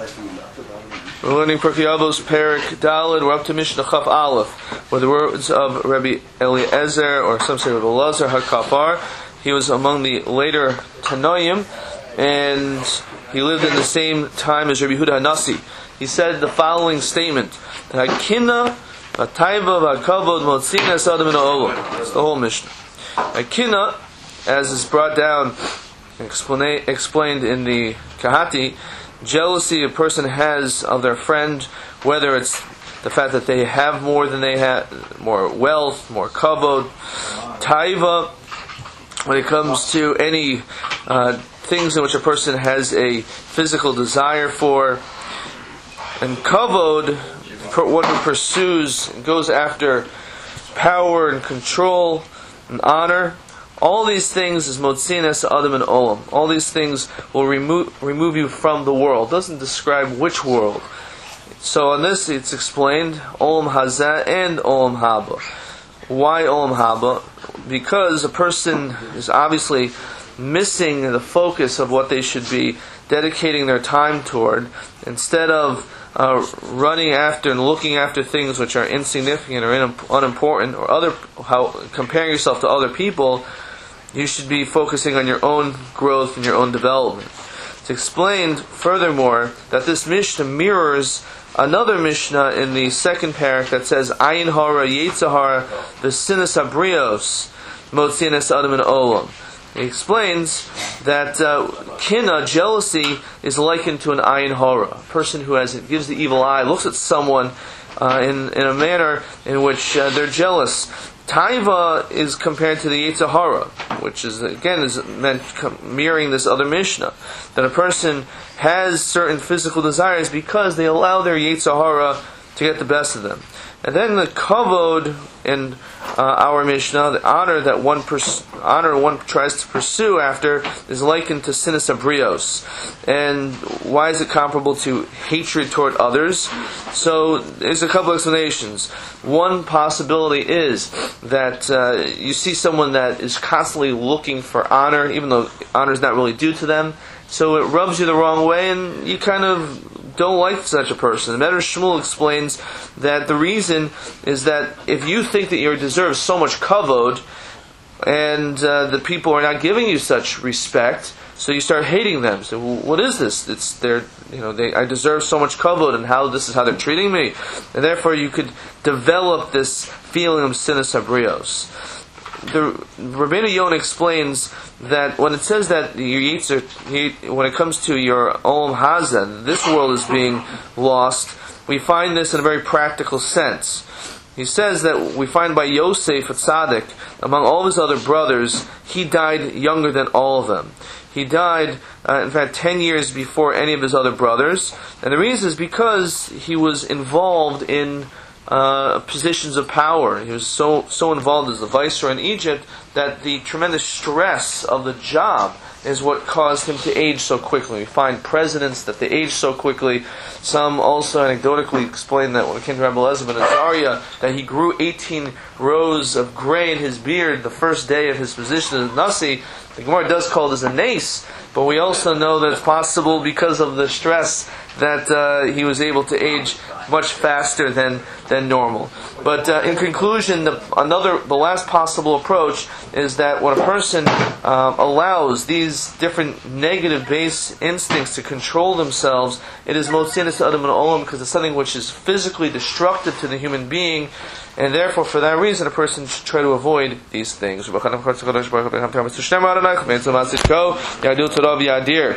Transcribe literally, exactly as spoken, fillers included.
We're learning Pirkei Avos Perek Daled. We're up to Mishnah Chaf Aleph, where the words of Rabbi Eliezer, or some say Rabbi Elazar HaKafar. He was among the later Tanoim, and he lived in the same time as Rabbi Yehuda HaNasi. He said the following statement: "Hakina, Hataiva, Hakavod, Motzina, Sadam, and Olam." It's the whole Mishnah. Hakina, as is brought down, explain, explained in the Kahati, jealousy a person has of their friend, whether it's the fact that they have more than they have, more wealth, more kavod. Taiva, when it comes to any uh, things in which a person has a physical desire for. And kavod, one who pursues, goes after power and control and honor. All these things is motzines adam and olam. All these things will remove remove you from the world. It doesn't describe which world. So on this it's explained olam hazeh and olam haba. Why olam haba? Because a person is obviously missing the focus of what they should be dedicating their time toward. Instead of uh, running after and looking after things which are insignificant or in, unimportant, or other how comparing yourself to other people, you should be focusing on your own growth and your own development. It's explained, furthermore, that this Mishnah mirrors another Mishnah in the second parak that says, Ayin hara, Yetzer hara, v'sinas habrios, motzinas adam and olam. He explains that uh, kina, jealousy, is likened to an ayin hara, a person who has gives the evil eye, looks at someone uh, in, in a manner in which uh, they're jealous. Taiva is compared to the Yetzer hara, which is again is meant mirroring this other Mishnah, that a person has certain physical desires because they allow their Yetzer hara to get the best of them. And then the kavod in uh, our Mishnah, the honor that one pers- honor one tries to pursue after, is likened to sinas habrios. And why is it comparable to hatred toward others? So there's a couple explanations. One possibility is that uh, you see someone that is constantly looking for honor, even though honor is not really due to them. So it rubs you the wrong way, and you kind of don't like such a person. The Medrash Shmuel explains that the reason is that if you think that you deserve so much kavod, and uh, the people are not giving you such respect, so you start hating them. So, well, what is this? It's their, you know, they, I deserve so much kavod, and how this is how they're treating me, and therefore you could develop this feeling of sinas habrios. The Rabbeinu Yonah explains that when it says that your yetzer, when it comes to your olam hazeh, this world is being lost, we find this in a very practical sense. He says that we find by Yosef at Tzaddik, among all of his other brothers, he died younger than all of them. He died, uh, in fact, ten years before any of his other brothers, and the reason is because he was involved in Uh, positions of power. He was so so involved as the viceroy in Egypt that the tremendous stress of the job is what caused him to age so quickly. We find presidents that they age so quickly. Some also anecdotically explain that when it came to Rabbi Elazar ben Azariah, that he grew eighteen rows of gray in his beard the first day of his position as Nasi. The Gemara does call this a nace, but we also know that it's possible because of the stress that uh, he was able to age much faster than than normal. But uh, in conclusion, the, another, the last possible approach is that when a person uh, allows these different negative base instincts to control themselves, it is motzinas adam and olam, because it's something which is physically destructive to the human being, and therefore for that reason a person should try to avoid these things.